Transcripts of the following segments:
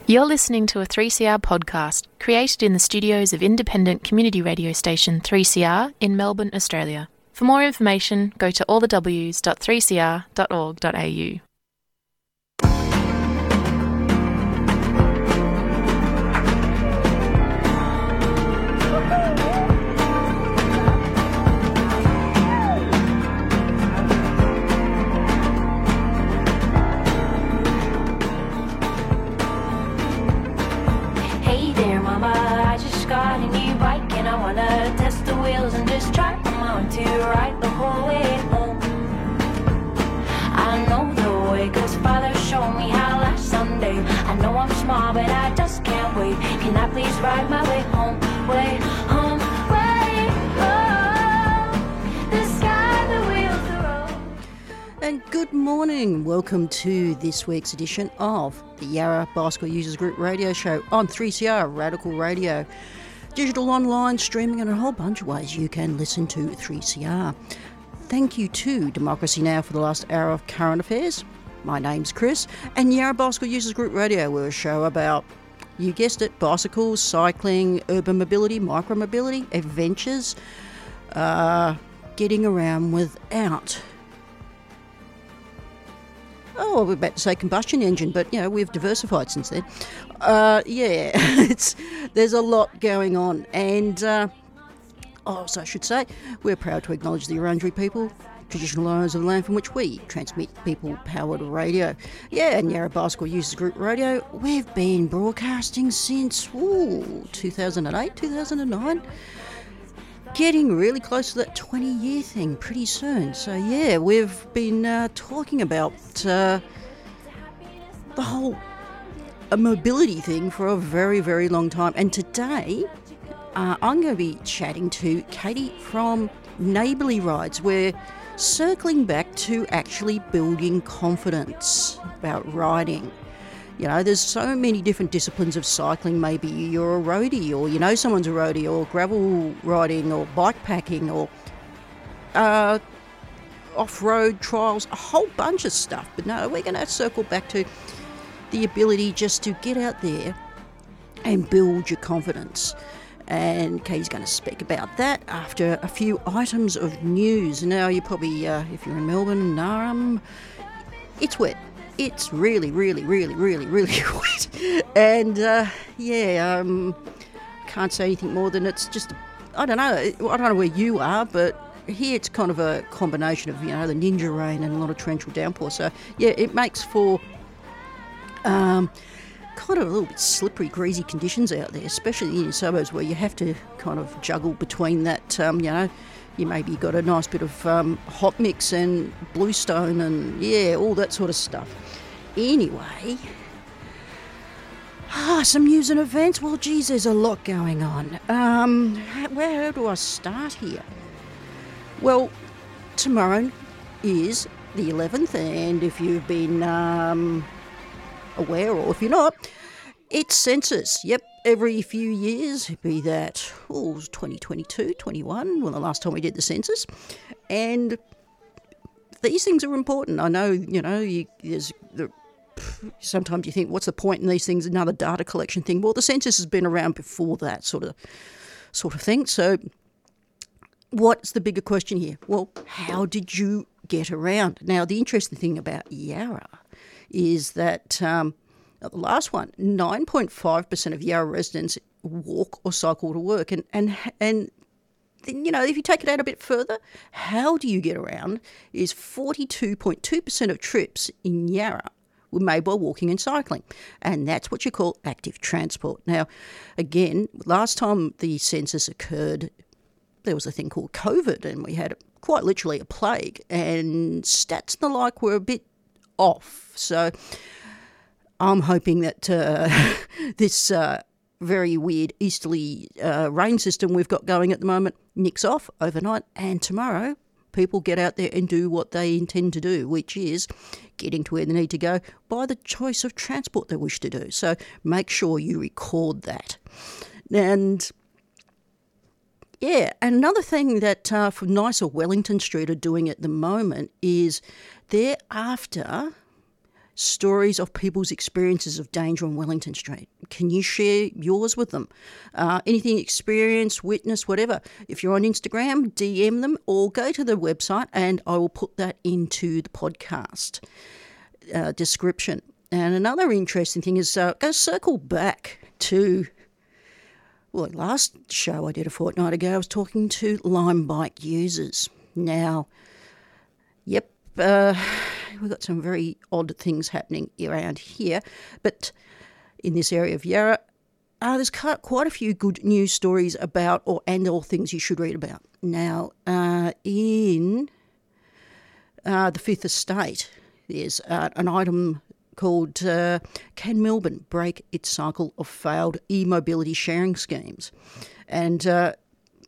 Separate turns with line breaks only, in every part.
You're listening to a 3CR podcast created in the studios of independent community radio station 3CR in Melbourne, Australia. For more information, go to allthews.3cr.org.au.
To ride the whole way home. I know the way, cause Father showed me how last Sunday. I know I'm small, but I just can't wait. Can I please ride my way home, way home, way home? The sky, the wheels, the road.
And good morning. Welcome to this week's edition of the Yarra Bicycle Users Group radio show on 3CR Radical Radio. Digital, online, streaming, and a whole bunch of ways you can listen to 3CR. Thank you to Democracy Now! For the last hour of current affairs. My name's Chris, and Yarra Bicycle Users Group Radio, we're a show about, you guessed it, bicycles, cycling, urban mobility, micromobility, adventures, getting around without... Oh, we're about to say combustion engine, but, you know, we've diversified since then. There's a lot going on. And, so I should say, we're proud to acknowledge the Wurundjeri people, traditional owners of the land from which we transmit people-powered radio. Yeah, and Yarra Bicycle Users Group Radio, we've been broadcasting since, 2008, 2009. Getting really close to that 20-year thing pretty soon. So, yeah, we've been talking about the whole mobility thing for a very, very long time. And today, I'm going to be chatting to Katie from Neighbourly Rides. We're circling back to actually building confidence about riding. You know, there's so many different disciplines of cycling. Maybe you're a roadie, or you know someone's a roadie, or gravel riding, or bike packing, or off-road trials, a whole bunch of stuff. But no, we're going to circle back to the ability just to get out there and build your confidence. And Katie's going to speak about that after a few items of news. Now, you probably, if you're in Melbourne, it's wet. It's really, really, really, really, really wet. And, can't say anything more than it's just, I don't know where you are, but here it's kind of a combination of, you know, the ninja rain and a lot of torrential downpour. So, yeah, it makes for kind of a little bit slippery, greasy conditions out there, especially in suburbs where you have to kind of juggle between that, you maybe got a nice bit of hot mix and bluestone and, yeah, all that sort of stuff. Anyway, some news and events. Well, geez, there's a lot going on. Where do I start here? Well, tomorrow is the 11th, and if you've been aware, or if you're not, it's census. Yep, every few years, be that, it was 2022, 21, well, the last time we did the census. And these things are important. I know, you know, sometimes you think, what's the point in these things? Another data collection thing. Well, the census has been around before that sort of thing. So what's the bigger question here? Well, how did you get around? Now, the interesting thing about Yarra is that the last one, 9.5% of Yarra residents walk or cycle to work. And then, you know, if you take it out a bit further, how do you get around is 42.2% of trips in Yarra were made by walking and cycling. And that's what you call active transport. Now, again, last time the census occurred, there was a thing called COVID, and we had quite literally a plague, and stats and the like were a bit off. So I'm hoping that this very weird easterly rain system we've got going at the moment nicks off overnight, and tomorrow people get out there and do what they intend to do, which is getting to where they need to go by the choice of transport they wish to do. So make sure you record that. And yeah, another thing that for nicer Wellington Street are doing at the moment is they're after stories of people's experiences of danger on Wellington Street. Can you share yours with them? Anything experienced, witnessed, whatever. If you're on Instagram, DM them or go to the website and I will put that into the podcast description. And another interesting thing is go circle back to, well, last show I did a fortnight ago, I was talking to Lime bike users. Now, yep, we've got some very odd things happening around here, but in this area of Yarra, there's quite a few good news stories about all things you should read about. Now, in the Fifth Estate, there's an item called Can Melbourne Break Its Cycle of Failed E-Mobility Sharing Schemes? And I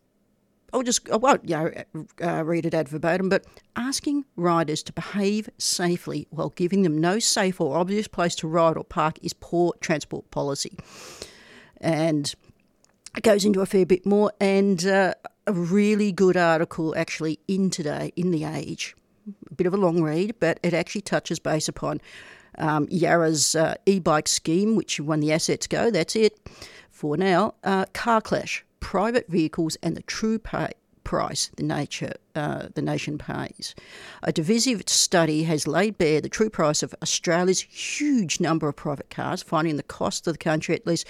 won't read it ad verbatim, but asking riders to behave safely while giving them no safe or obvious place to ride or park is poor transport policy. And it goes into a fair bit more, and a really good article actually in Today, in The Age. A bit of a long read, but it actually touches base upon Yarra's e-bike scheme, which when the assets go, that's it for now. Car clash, private vehicles and the true price the nation pays. A divisive study has laid bare the true price of Australia's huge number of private cars, finding the cost of the country at least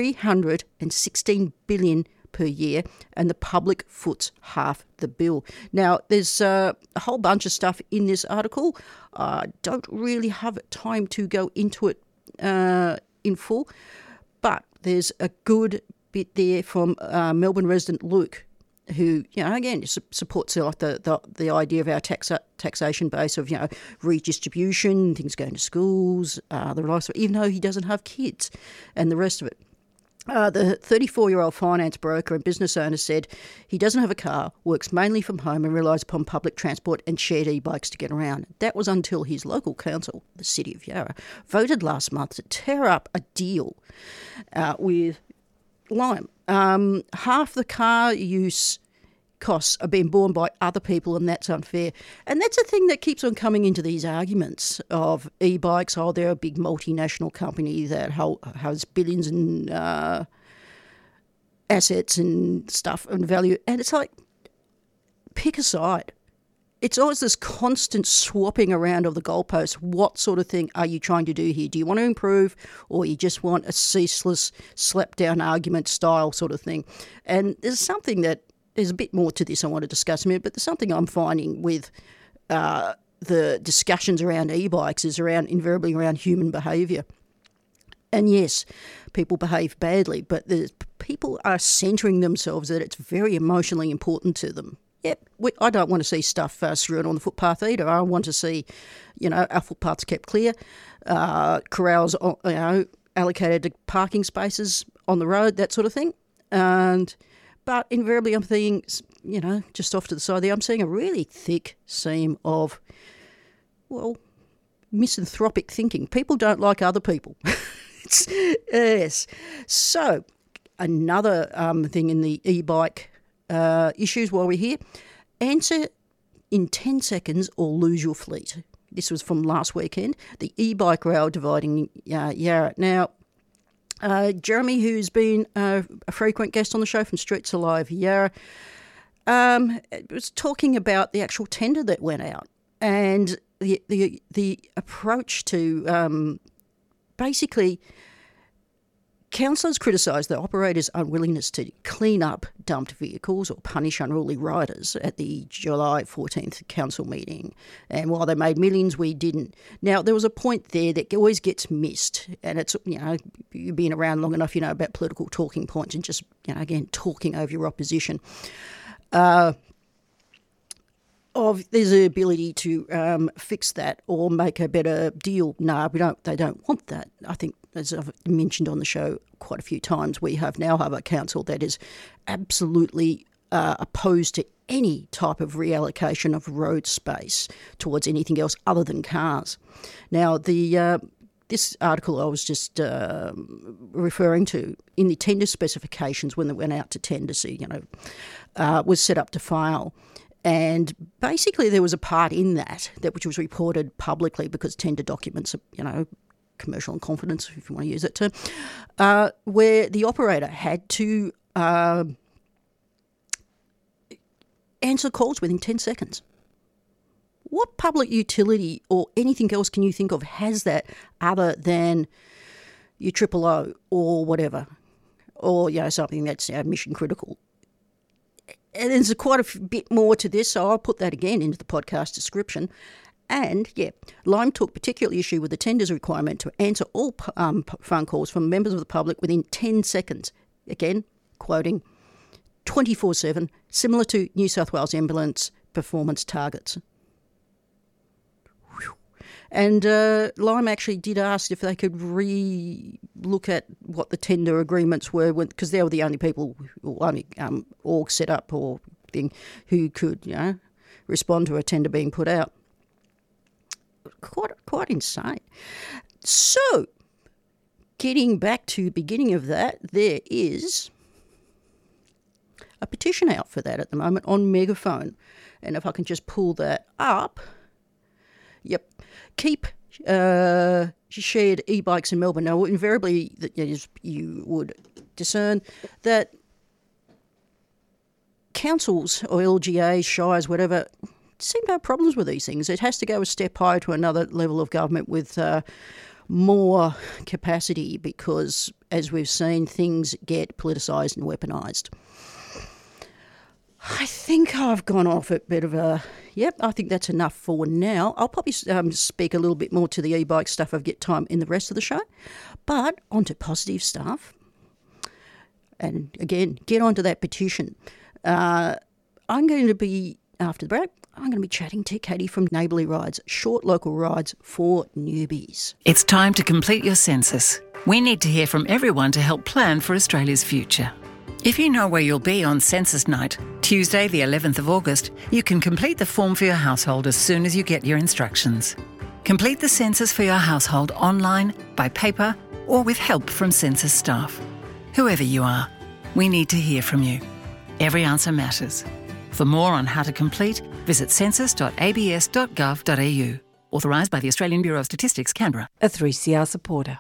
$316 billion per year, and the public foots half the bill. Now, there's a whole bunch of stuff in this article. I don't really have time to go into it in full, but there's a good bit there from Melbourne resident Luke, who, again, supports the idea of our taxation base of, redistribution, things going to schools, the rest of it, even though he doesn't have kids and the rest of it. The 34-year-old finance broker and business owner said he doesn't have a car, works mainly from home and relies upon public transport and shared e-bikes to get around. That was until his local council, the City of Yarra, voted last month to tear up a deal with Lime. Half the car use costs are being borne by other people, and that's unfair. And that's a thing that keeps on coming into these arguments of e-bikes. Oh, they're a big multinational company that has billions in assets and stuff and value. And it's like, pick a side. It's always this constant swapping around of the goalposts. What sort of thing are you trying to do here? Do you want to improve, or you just want a ceaseless slap-down argument style sort of thing? And there's something that, there's a bit more to this I want to discuss in a minute, but there's something I'm finding with the discussions around e-bikes is invariably around human behaviour. And yes, people behave badly, but people are centering themselves that it's very emotionally important to them. Yep, I don't want to see stuff strewn on the footpath either. I want to see, our footpaths kept clear, corrals, allocated to parking spaces on the road, that sort of thing. But invariably I'm thinking, just off to the side there, I'm seeing a really thick seam of, misanthropic thinking. People don't like other people. Yes. So, another thing in the e-bike issues while we're here, answer in 10 seconds or lose your fleet. This was from last weekend, the e-bike rail dividing Yarra. Now, Jeremy, who's been a frequent guest on the show from Streets Alive Yarra, was talking about the actual tender that went out and the approach to basically councillors criticised the operators' unwillingness to clean up dumped vehicles or punish unruly riders at the July 14th council meeting. And while they made millions, we didn't. Now, there was a point there that always gets missed, and it's, you've been around long enough, about political talking points and just, again, talking over your opposition. There's the ability to fix that or make a better deal. No, they don't want that. I think, as I've mentioned on the show quite a few times, we now have a council that is absolutely opposed to any type of reallocation of road space towards anything else other than cars. Now, this article I was just referring to, in the tender specifications when they went out to tender, was set up to fail. And basically there was a part in that which was reported publicly because tender documents are, commercial in confidence, if you want to use that term, where the operator had to answer calls within 10 seconds. What public utility or anything else can you think of has that other than your triple O or whatever, or something that's mission critical? And there's quite a bit more to this, so I'll put that again into the podcast description. And, Lime took particular issue with the tender's requirement to answer all phone calls from members of the public within 10 seconds. Again, quoting, 24/7, similar to New South Wales ambulance performance targets. And Lime actually did ask if they could re-look at what the tender agreements were, because they were the only people, org set up or thing, who could, respond to a tender being put out. Quite insane. So, getting back to the beginning of that, there is a petition out for that at the moment on Megaphone. And if I can just pull that up. Yep. Keep shared e-bikes in Melbourne. Now, invariably, you would discern that councils or LGAs, shires, whatever, seem to have problems with these things. It has to go a step higher to another level of government with more capacity because, as we've seen, things get politicised and weaponised. I think I've gone off a bit of a... I think that's enough for now. I'll probably speak a little bit more to the e-bike stuff if I get time in the rest of the show. But onto positive stuff. And again, get onto that petition. I'm going to be, after the break, I'm going to be chatting to Katie from Neighbourly Rides, short local rides for newbies.
It's time to complete your census. We need to hear from everyone to help plan for Australia's future. If you know where you'll be on census night, Tuesday the 11th of August, you can complete the form for your household as soon as you get your instructions. Complete the census for your household online, by paper, or with help from census staff. Whoever you are, we need to hear from you. Every answer matters. For more on how to complete, visit census.abs.gov.au. Authorised by the Australian Bureau of Statistics, Canberra.
A 3CR supporter.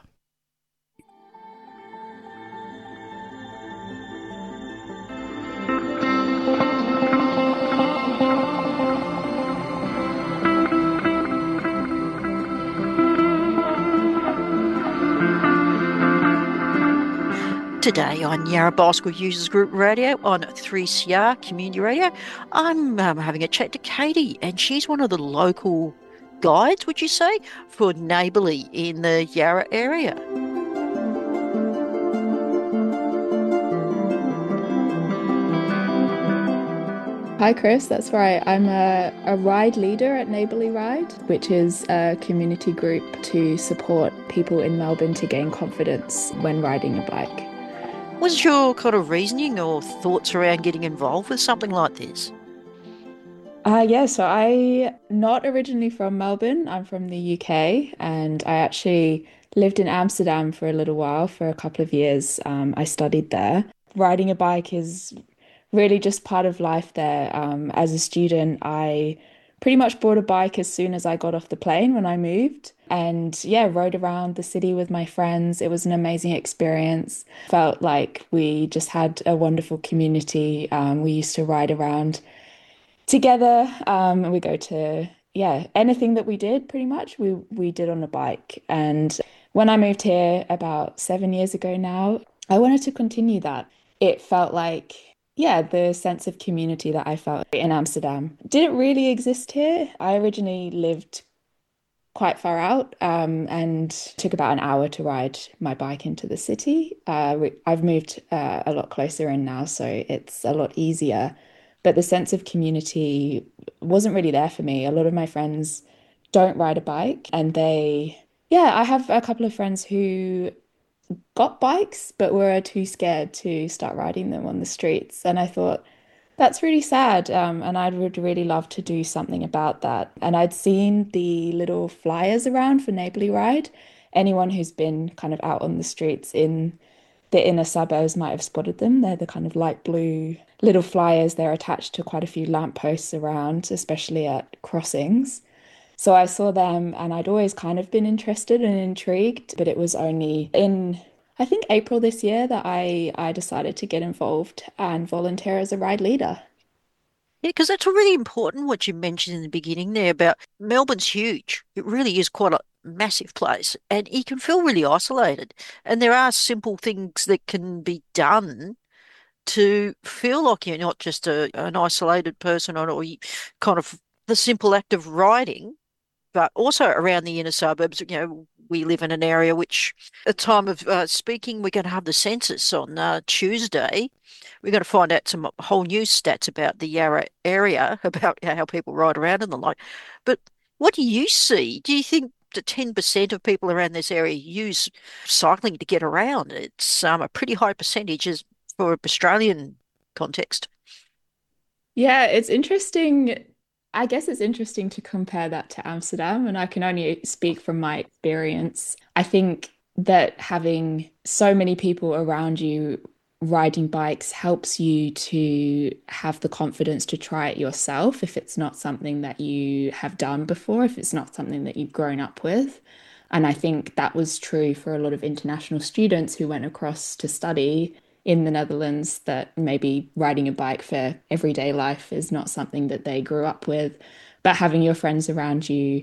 Today on Yarra Bicycle Users Group Radio on 3CR Community Radio, I'm having a chat to Katie, and she's one of the local guides, would you say, for Neighbourly in the Yarra area.
Hi Chris, that's right. I'm a ride leader at Neighbourly Ride, which is a community group to support people in Melbourne to gain confidence when riding a bike.
What's your kind of reasoning or thoughts around getting involved with something like this?
So I'm not originally from Melbourne. I'm from the UK, and I actually lived in Amsterdam for a little while, for a couple of years. I studied there. Riding a bike is really just part of life there. As a student, I pretty much bought a bike as soon as I got off the plane when I moved. And rode around the city with my friends. It was an amazing experience. Felt like we just had a wonderful community. We used to ride around together. And we go to, anything that we did pretty much, we did on a bike. And when I moved here about 7 years ago now, I wanted to continue that. It felt like, the sense of community that I felt in Amsterdam didn't really exist here. I originally lived quite far out and took about an hour to ride my bike into the city. I've moved a lot closer in now, so it's a lot easier. But the sense of community wasn't really there for me. A lot of my friends don't ride a bike, and I have a couple of friends who got bikes but were too scared to start riding them on the streets. And I thought, that's really sad, and I would really love to do something about that. And I'd seen the little flyers around for Neighbourly Ride. Anyone who's been kind of out on the streets in the inner suburbs might have spotted them. They're the kind of light blue little flyers. They're attached to quite a few lampposts around, especially at crossings. So I saw them and I'd always kind of been interested and intrigued, but it was only in, I think, April this year that I decided to get involved and volunteer as a ride leader.
Yeah, because that's really important what you mentioned in the beginning there about Melbourne's huge. It really is quite a massive place, and you can feel really isolated. And there are simple things that can be done to feel like you're not just an isolated person or you kind of the simple act of riding, but also around the inner suburbs. We live in an area which, at the time of speaking, we're going to have the census on Tuesday. We're going to find out some whole new stats about the Yarra area, about how people ride around and the like. But what do you see? Do you think that 10% of people around this area use cycling to get around? It's a pretty high percentage as for Australian context.
Yeah, it's interesting. I guess it's interesting to compare that to Amsterdam, and I can only speak from my experience. I think that having so many people around you riding bikes helps you to have the confidence to try it yourself if it's not something that you have done before, if it's not something that you've grown up with. And I think that was true for a lot of international students who went across to study in the Netherlands, that maybe riding a bike for everyday life is not something that they grew up with. But having your friends around you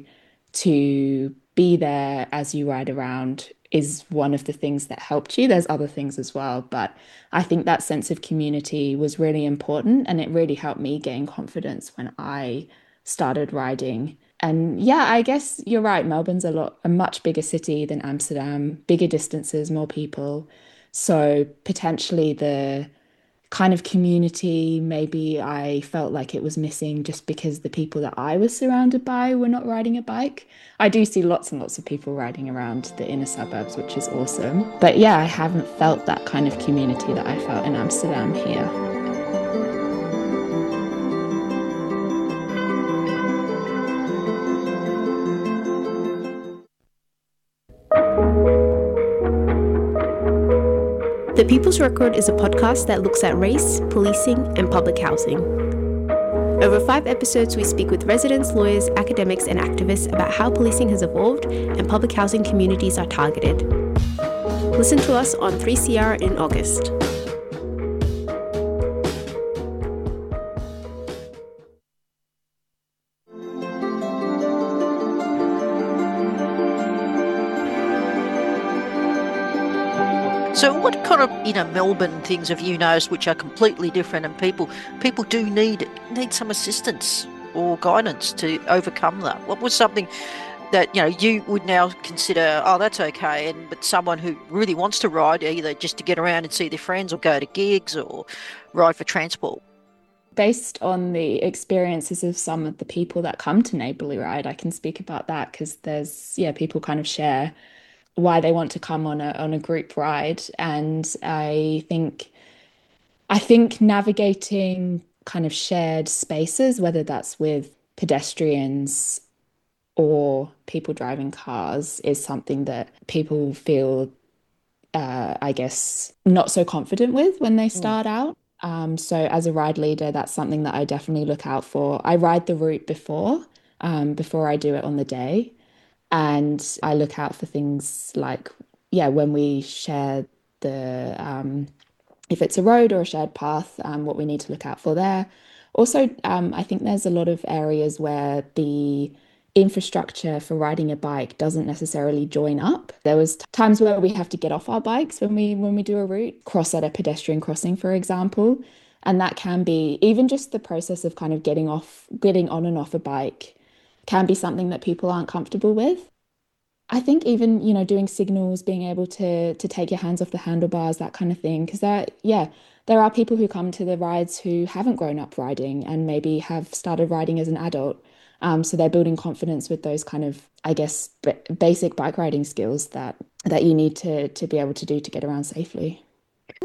to be there as you ride around is one of the things that helped you. There's other things as well, but I think that sense of community was really important and it really helped me gain confidence when I started riding. And yeah, I guess you're right. Melbourne's a much bigger city than Amsterdam, bigger distances, more people. So potentially the kind of community, maybe I felt like it was missing just because the people that I was surrounded by were not riding a bike. I do see lots and lots of people riding around the inner suburbs, which is awesome. But yeah, I haven't felt that kind of community that I felt in Amsterdam here.
The People's Record is a podcast that looks at race, policing, and public housing. Over 5 episodes, we speak with residents, lawyers, academics, and activists about how policing has evolved and public housing communities are targeted. Listen to us on 3CR in August.
So what kind of Melbourne things have you noticed which are completely different, and people do need some assistance or guidance to overcome that? What was something that you would now consider, oh, that's okay, but someone who really wants to ride, either just to get around and see their friends or go to gigs or ride for transport?
Based on the experiences of some of the people that come to Neighbourly Ride, I can speak about that because people kind of share why they want to come on a group ride. And I think navigating kind of shared spaces, whether that's with pedestrians or people driving cars, is something that people feel, I guess, not so confident with when they start out. So as a ride leader, that's something that I definitely look out for. I ride the route before I do it on the day. And I look out for things like, when we share if it's a road or a shared path, what we need to look out for there. Also, I think there's a lot of areas where the infrastructure for riding a bike doesn't necessarily join up. There was times where we have to get off our bikes when we do a route, cross at a pedestrian crossing, for example. And that can be even just the process of kind of getting on and off a bike can be something that people aren't comfortable with. I think even, doing signals, being able to take your hands off the handlebars, that kind of thing. Because there are people who come to the rides who haven't grown up riding and maybe have started riding as an adult. So they're building confidence with those kind of, I guess, basic bike riding skills that you need to be able to do to get around safely.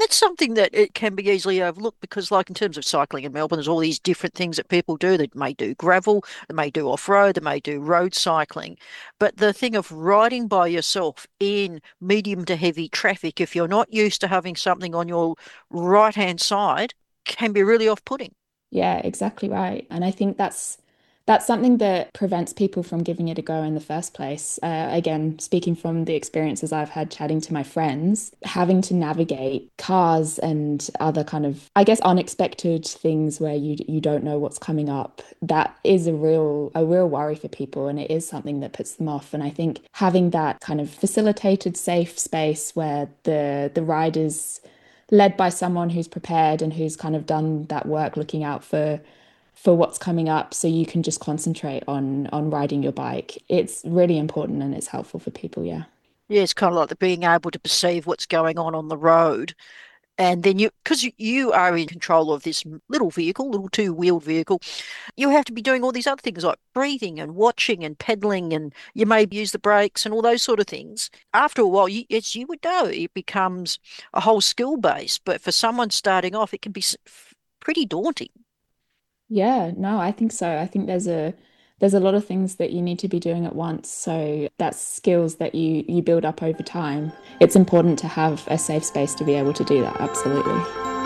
That's something that it can be easily overlooked because, like in terms of cycling in Melbourne, there's all these different things that people do. They may do gravel, they may do off-road, they may do road cycling. But the thing of riding by yourself in medium to heavy traffic, if you're not used to having something on your right-hand side, can be really off-putting.
Yeah, exactly right. And I think that's something that prevents people from giving it a go in the first place. Again, speaking from the experiences I've had chatting to my friends, having to navigate cars and other kind of, I guess, unexpected things where you don't know what's coming up, that is a real worry for people, and it is something that puts them off. And I think having that kind of facilitated, safe space where the ride is led by someone who's prepared and who's kind of done that work looking out for what's coming up, so you can just concentrate on riding your bike. It's really important and it's helpful for people, yeah.
Yeah, it's kind of like the being able to perceive what's going on the road. And then because you are in control of this little vehicle, little two-wheeled vehicle, you have to be doing all these other things like breathing and watching and pedaling, and you may use the brakes and all those sort of things. After a while, as you would know, it becomes a whole skill base. But for someone starting off, it can be pretty daunting.
Yeah, no, I think so. I think there's a lot of things that you need to be doing at once. So that's skills that you build up over time. It's important to have a safe space to be able to do that, absolutely.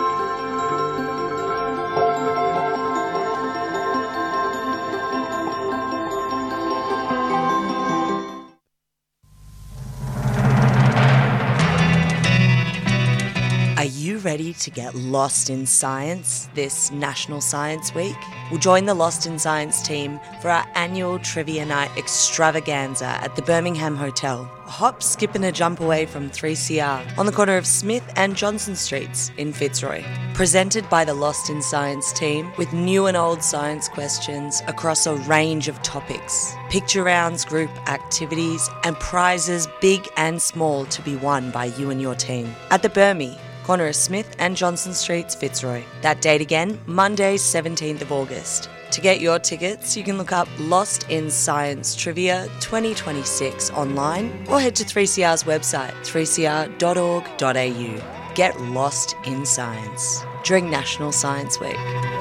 Are you ready to get lost in science this National Science Week? We'll join the Lost in Science team for our annual Trivia Night extravaganza at the Birmingham Hotel, a hop, skip and a jump away from 3CR on the corner of Smith and Johnson Streets in Fitzroy. Presented by the Lost in Science team with new and old science questions across a range of topics, picture rounds, group activities and prizes big and small to be won by you and your team. At the Birmi, corner of Smith and Johnson Streets, Fitzroy. That date again, Monday, 17th of August. To get your tickets, you can look up Lost in Science Trivia 2026 online or head to 3CR's website, 3cr.org.au. Get lost in science during National Science Week.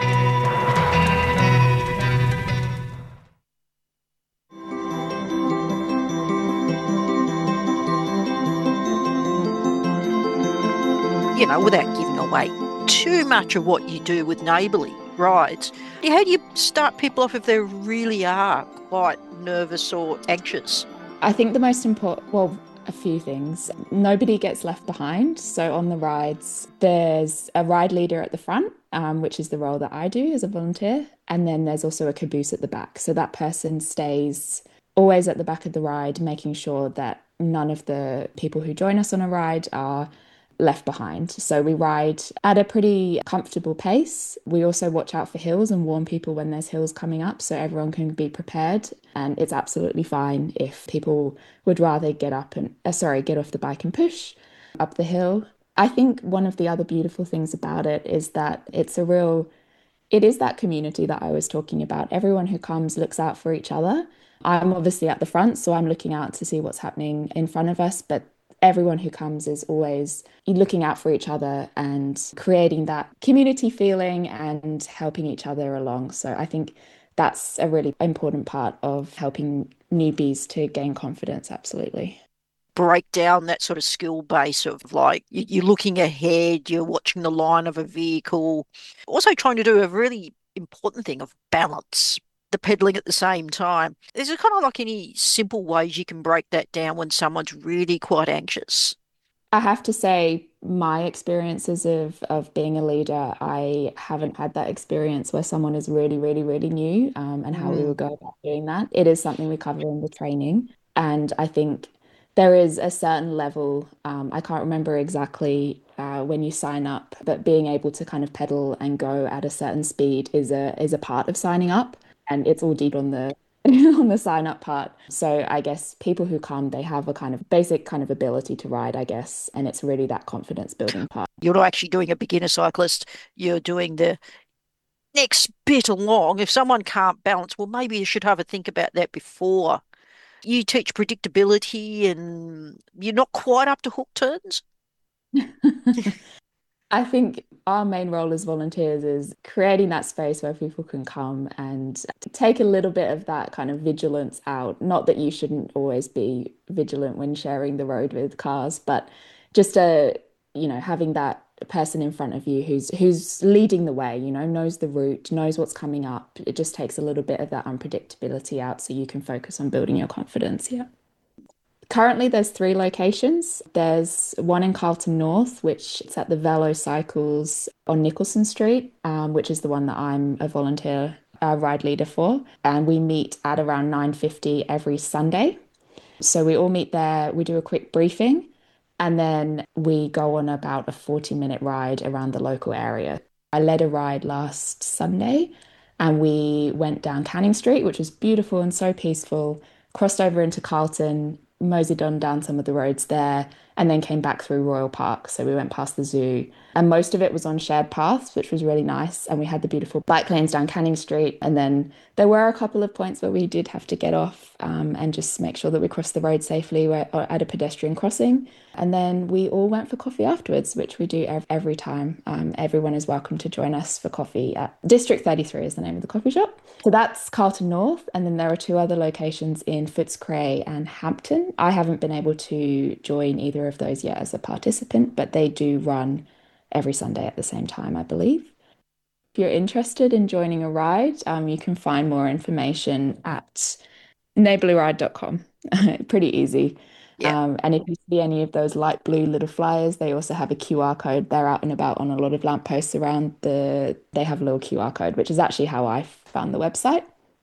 Without giving away too much of what you do with neighbourly rides, how do you start people off if they really are quite nervous or anxious?
I think the most important, well, a few things. Nobody gets left behind. So on the rides, there's a ride leader at the front, which is the role that I do as a volunteer. And then there's also a caboose at the back. So that person stays always at the back of the ride, making sure that none of the people who join us on a ride are left behind. So we ride at a pretty comfortable pace. We also watch out for hills and warn people when there's hills coming up so everyone can be prepared. And it's absolutely fine if people would rather get off the bike and push up the hill. I think one of the other beautiful things about it is that it is that community that I was talking about. Everyone who comes looks out for each other. I'm obviously at the front, so I'm looking out to see what's happening in front of us, but everyone who comes is always looking out for each other and creating that community feeling and helping each other along. So I think that's a really important part of helping newbies to gain confidence, absolutely.
Break down that sort of skill base of like you're looking ahead, you're watching the line of a vehicle, also trying to do a really important thing of balance, the pedaling at the same time. Is there kind of like any simple ways you can break that down when someone's really quite anxious?
I have to say, my experiences of being a leader, I haven't had that experience where someone is really, really, really new, and how we would go about doing that. It is something we cover in the training. And I think there is a certain level, I can't remember exactly when you sign up, but being able to kind of pedal and go at a certain speed is a part of signing up. And it's all deep on the on the sign up part. So I guess people who come, they have a kind of basic kind of ability to ride, I guess. And it's really that confidence building part.
You're not actually doing a beginner cyclist, you're doing the next bit along. If someone can't balance, well, maybe you should have a think about that before. You teach predictability and you're not quite up to hook turns.
I think our main role as volunteers is creating that space where people can come and take a little bit of that kind of vigilance out. Not that you shouldn't always be vigilant when sharing the road with cars, but just having that person in front of you who's leading the way, knows the route, knows what's coming up. It just takes a little bit of that unpredictability out so you can focus on building your confidence. Yeah. Currently, there's 3 locations. There's one in Carlton North, which is at the Velo Cycles on Nicholson Street, which is the one that I'm a volunteer ride leader for. And we meet at around 9:50 every Sunday. So we all meet there, we do a quick briefing, and then we go on about a 40-minute ride around the local area. I led a ride last Sunday, and we went down Canning Street, which was beautiful and so peaceful, crossed over into Carlton, moseyed on down some of the roads there, and then came back through Royal Park. So we went past the zoo, and most of it was on shared paths, which was really nice. And we had the beautiful bike lanes down Canning Street. And then there were a couple of points where we did have to get off and just make sure that we crossed the road safely at a pedestrian crossing. And then we all went for coffee afterwards, which we do every time. Everyone is welcome to join us for coffee at District 33 is the name of the coffee shop. So that's Carlton North. And then there are 2 other locations in Footscray and Hampton. I haven't been able to join either of those yet as a participant, but they do run every Sunday at the same time, I believe. If you're interested in joining a ride, you can find more information at neighbourlyride.com. Pretty easy. Yeah. And if you see any of those light blue little flyers, they also have a QR code. They're out and about on a lot of lampposts around they have a little QR code, which is actually how I found the website.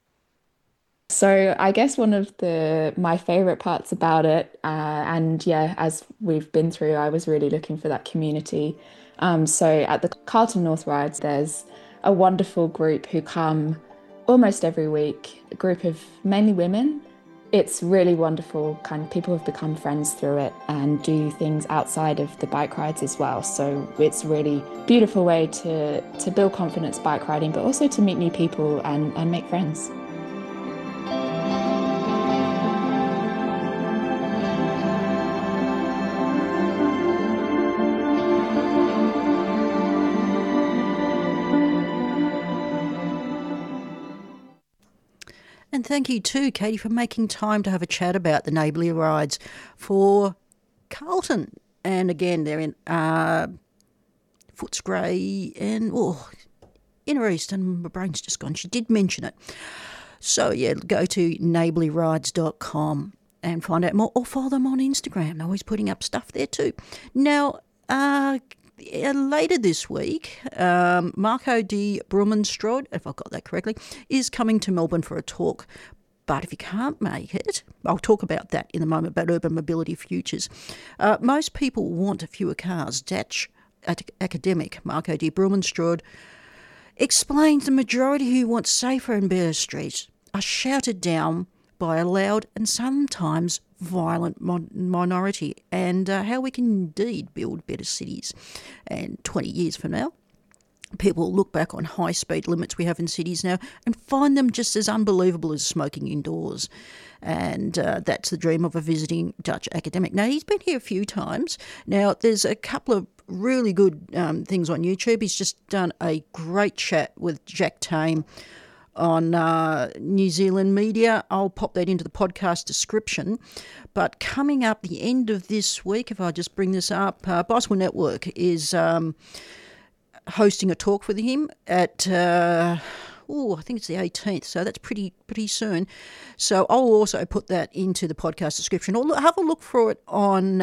So I guess one of my favorite parts about it, and yeah, as we've been through, I was really looking for that community. So at the Carlton North Rides, there's a wonderful group who come almost every week, a group of mainly women. It's really wonderful, kind of people have become friends through it and do things outside of the bike rides as well. So it's a really beautiful way to build confidence bike riding, but also to meet new people and make friends.
And thank you too, Katie, for making time to have a chat about the neighbourly rides for Carlton. And again, they're in Footscray and Inner East, and my brain's just gone. She did mention it. So yeah, go to neighbourlyrides.com and find out more, or follow them on Instagram. They're always putting up stuff there too. Now, later this week, Marco de Brumenstrode, if I got that correctly, is coming to Melbourne for a talk. But if you can't make it, I'll talk about that in a moment, about urban mobility futures. Most people want fewer cars. Dutch academic Marco de Brumenstrode explains the majority who want safer and better streets are shouted down by a loud and sometimes violent minority, and how we can indeed build better cities. And 20 years from now, people look back on high speed limits we have in cities now and find them just as unbelievable as smoking indoors. And that's the dream of a visiting Dutch academic. Now, he's been here a few times. Now, there's a couple of really good things on YouTube. He's just done a great chat with Jack Tame on New Zealand media. I'll pop that into the podcast description. But coming up the end of this week, if I just bring this up, Bicycle Network is hosting a talk with him at, I think it's the 18th, so that's pretty soon. So I'll also put that into the podcast description, or have a look for it on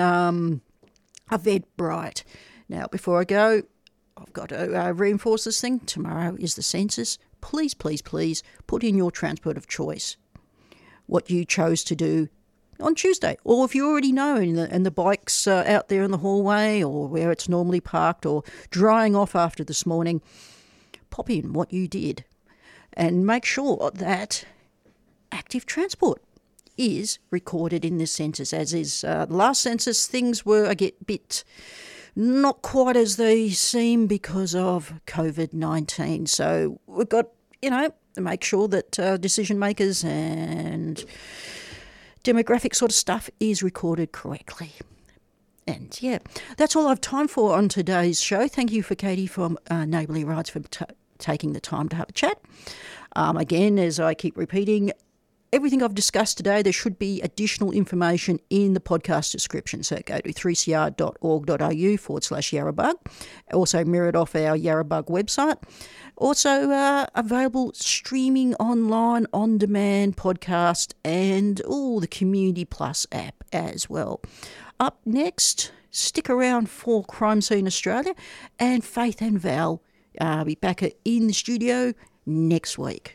Eventbrite. Now, before I go, I've got to reinforce this thing. Tomorrow is the census. Please, please, please put in your transport of choice what you chose to do on Tuesday. Or if you already know and the bike's out there in the hallway or where it's normally parked or drying off after this morning, pop in what you did and make sure that active transport is recorded in this census, as is the last census. Things were a bit not quite as they seem because of COVID-19. So we've got, to make sure that decision makers and demographic sort of stuff is recorded correctly. And yeah, that's all I've time for on today's show. Thank you for Katie from Neighbourly Rights for taking the time to have a chat. Again, as I keep repeating, everything I've discussed today, there should be additional information in the podcast description. So go to 3cr.org.au/Yarrabug. Also mirrored off our Yarrabug website. Also available streaming online, on-demand podcast and the Community Plus app as well. Up next, stick around for Crime Scene Australia, and Faith and Val be back in the studio next week.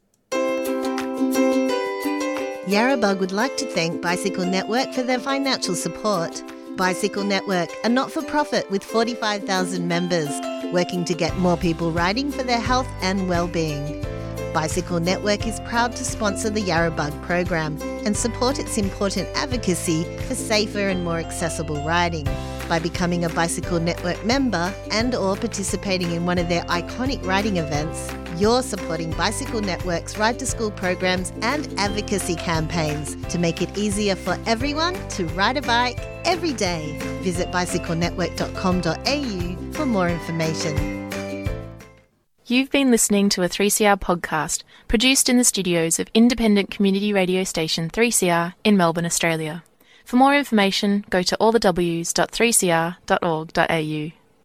Yarrabug would like to thank Bicycle Network for their financial support. Bicycle Network, a not-for-profit with 45,000 members, working to get more people riding for their health and well-being. Bicycle Network is proud to sponsor the Yarrabug program and support its important advocacy for safer and more accessible riding. By becoming a Bicycle Network member and or participating in one of their iconic riding events, you're supporting Bicycle Network's Ride to School programs and advocacy campaigns to make it easier for everyone to ride a bike every day. Visit bicyclenetwork.com.au for more information.
You've been listening to a 3CR podcast produced in the studios of independent community radio station 3CR in Melbourne, Australia. For more information, go to allthews.3cr.org.au.